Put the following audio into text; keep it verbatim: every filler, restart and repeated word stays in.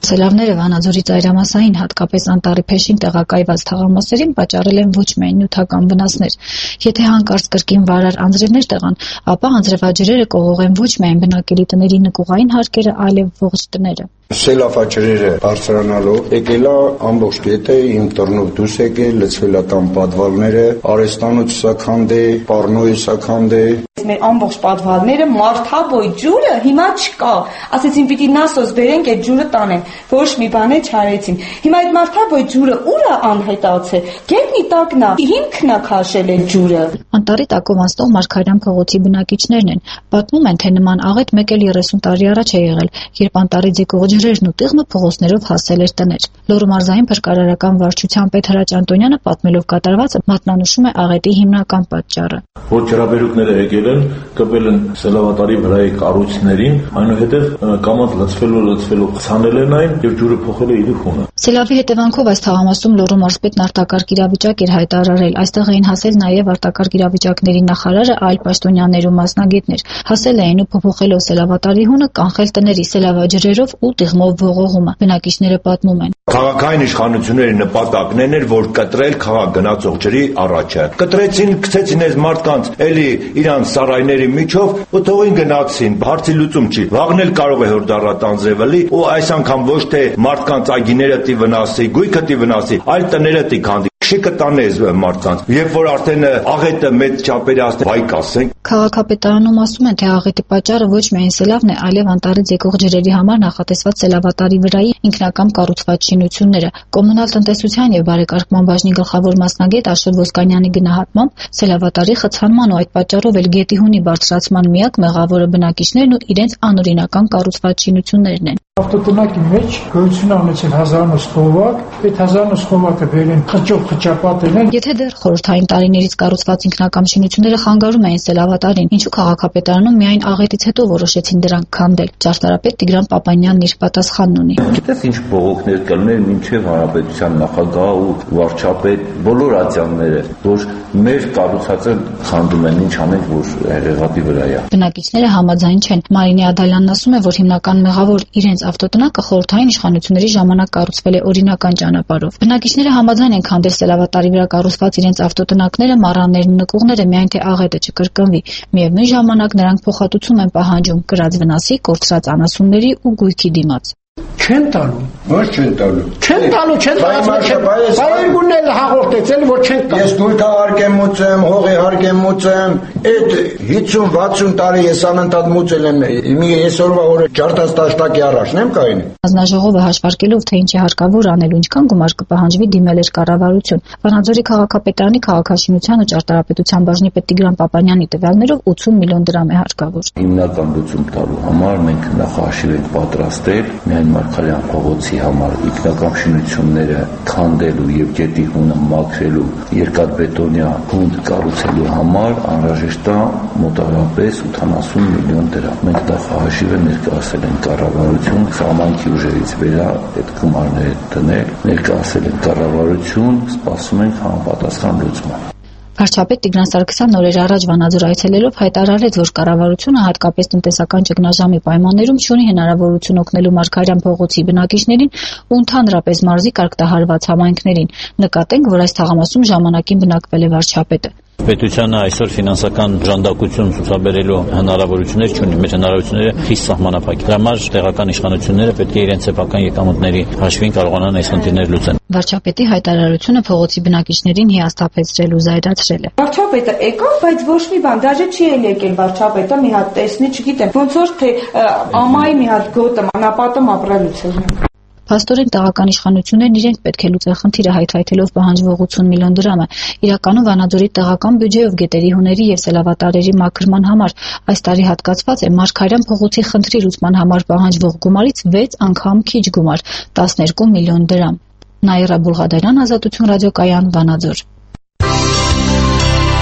Սելավները Վանաձորի ծայրամասային, հատկապես Անտառի փեշին տեղակայված թաղամասերին պատճառել են ոչ միայն նյութական վնասներ։ Եթե հանկարծ կրկին վարար անձրևներ տեղան, ապա անձրևաջրերը կողողեն ոչ միայն բնակելի տների նկուղային հարկերը, այլև ողջ տները։ Սելավաջրերը բարձրանալով եկել է ամբողջ գետը, իմ տնով դուրս եկել, լցվել է տան պատվալները, արեստանոց սաքանդ է, պառնոյի սաքանդ է։ Մեր ամբողջ պատվալները մարդաբոյ ջուրը հիմա չկա։ Ասեցին պիտի նասոս բերենք այդ ջուրը տանեն։ Ոչ մի բան չարեցին։ Հիմա այդ մարդաբոյ ջուրը ուր է անհետացել։ Գետնի տակն է, հիմքն է քաշել այդ ջուրը։ Անտառի տակով անցնող Մարգարյան փողոցի բնակիչներն են։ Պատմում են, թե նման աղետ մեկ էլ երեսուն տարի առաջ է եղել, երբ անտառի ձգող ջրերն ու տիղմը փողոցներով հասել էր տներ։ Լոռու մարզային փրկարարական վարչության պետ Հրաչ Անտոնյանը պատմելով կատարվածը մատնանշում է աղետի հիմնական պատճառը։ Որ ջրաբերուկները եկել են, կպել են Սելավատարի վրայի կառույցներին, այնուհետև կամած լցվելու լցվելու ցանել են այն եւ ջուրը փոխել է իր խունը։ Սելավի հետևանքով այս թաղամասում Լոռու մարզպետն արտակարգ իրավիճակ էր հայտարարել։ Այստեղ էին հասել նաեւ արտակարգ իրավիճակների նախարարը, այլ պաշտոնյաներ ու մասնագետներ։ Հասել էին ու փոփոխելով Սելավատարի հունը կանխել տների սելավաջրերով ու տիղմով ողողումը։ Բնակիչները պատմում են։ Քաղաքային իշխանությունների նպատակն էր, որ կտրել քաղաք գնացող ջրի առաջը։ Կտրեցին, գցեցին այս մարդկանց էլի իրանց սարայների միջով ու թողին գնացին։ Հարցի լուծում չի։ Վաղն էլ կարող է հորդառատ անձրևը լի ու այս անգամ ոչ թե մարդկանց այգիները տի վնասի, գույքը տի վնասի, այլ տները տի քանդի։ Շիկը տանես մարդկանց, երբ որ արդեն աղետը մեծ չափերի ասते վայ կասենք։ Քաղաքապետարանում ասում են, թե աղետի պատճառը ոչ միայն սելավն է, այլև անտառի ձգող ջրերի համար նախատեսված Սելավատարի վրայի ինքնակամ կառուցված շինությունները։ Կոմունալ տնտեսության եւ բարեկարգման բաժնի գլխավոր մասնագետ Աշոտ Ոսկանյանի գնահատմամբ Սելավատարի խցանման ու այդ պատճառով էլ գետի հունի բարձրացման միակ մեղավորը բնակիչներն ու իրենց անօրինական կառուցված շինություններն են։ Ավտոտնակի մեջ գոյություն ունեցել հազար ու խովակ, այդ հազար ու խովակը բերեն խճով խճապատել են։ Եթե դեռ խորհրդային տարիներից կառուցված ինքնակամ շինությունները խանգարում էին Սելավատարին, ինչու քաղաքապետարանում միայն աղետից հետո որոշեցին դրանք քանդել։ Ճարտարապետ Տիգրան Պապանյանն իր պատասխանն ունի։ Գիտես ինչ բողոքներ կլներ մինչև հանրապետության նախագահ ու վարչապետ բոլոր ատյանները, որ մեր կառուցածը խանդում են, ինչ անենք, որ հեղեղատի վրա է։ Բնակիչները համաձայն չեն։ Մարինե Ադալյանն ասում է, որ հիմնական մեղավոր իրենց ավտոտնակը խորհրդային իշխանությունների ժամանակ կառուցվել է օրինական ճանապարհով։ Բնակիչները համաձայն են քանդել Սելավատարի վրա կառուցված իրենց ավտոտնակները, մառաններն ու նկուղները, միայն թե աղետը չկրկնվի։ Միևնույն ժամանակ նրանք փոխհատուցում են պահանջում կրած վնասի, կորցրած անասունների ու գույքի դիմաց։ Չեն տալու։ Ոչ չեն տալու։ Չեն տալու, չեն տալու։ Բայերգունն էլ հաղորդեցել, որ չեն տալու։ Ես գույքը հարկ եմ մուծեմ, հողի հարկ եմ մուծեմ։ Այդ հիսուն վաթսուն տարի ես անընդհատ մուծել եմ։ Մի այսօրվա օրը չարթած տաշտակի առաջն եմ կային։ Հանձնաժողովը հաշվարկելով, թե ինչ է հարկավոր անել ու ինչքան գումար կպահանջվի, դիմել էր կառավարություն։ Վանաձորի քաղաքապետարանի քաղաքաշինության ու ճարտարապետության բաժնի պետ Տիգրան Պապանյանի տվյալներով ութսուն միլիոն դրամ է հարկավոր։ Հիմնական լուծում տալու համար մենք նախահաշիվ ենք պատրաստել միայն Մարգարյան փողոցի համար ինքնակամ շինությունները քանդելու եւ գետի հունը մաքրելու երկաթբետոնյա հունդ կառուցելու համար անհրաժեշտ է մոտավորապես ութանասուն միլիոն դրամ։ Մենք նախահաշիվը ներկայացել ենք կառավարություն, սահմանքի ուժերից վրա այդ գումարները դնել, ներկայացել ենք կառավարություն, սպասում ենք համապատասխան լուծման։ Վարչապետ Տիգրան Սարգսյանն օրեր առաջ Վանաձոր այցելելով հայտարարեց, որ կառավարությունը հատկապես տնտեսական ճգնաժամի պայմաններում չունի հնարավորություն օգնելու Մարգարյան փողոցի բնակիչներին ու ընդհանրապես մարզի կարգտահարված համայնքներին։ Նկատենք, որ այս թաղամասում ժամանակին բնակվել է վարչապետը։ Պետությանը այսօր ֆինանսական ժանդակություն ցուցաբերելու հնարավորություններ չունի, մեր հնարավորությունները խիստ սահմանափակ։ Դրա համար տեղական իշխանությունները պետք է իրենց սեփական եկամուտների հաշվին կարողանան այս խնդիրները լուծել։ Վարչապետի հայտարարությունը փողոցի բնակիչներին հիասթափեցրել ու զայրացրել է։ Վարչապետը եկավ, բայց ոչ մի բան, դաժե չի էլ եկել վարչապետը, մի հատ տեսնի, չգիտեմ, ոնց որ թե ամայի մի հատ գոտը, անապատը ապրելուց է։ Փաստորեն տեղական իշխանություններն իրենք պետք է լուծեն խնդիրը հայթայթելով պահանջվող ութսուն միլիոն դրամը։ Իրականում Վանաձորի տեղական բյուջեով գետերի հուների եւ Սելավատարերի մաքրման համար այս տարի հատկացված է Մարգարյան փողոցի խնդրի լուծման համար պահանջվող գումարից վեց անգամ քիչ գումար՝ տասներկու միլիոն դրամ։ Նաիրա Բուլղադարյան, Ազատություն ռադիոկայան, Վանաձոր։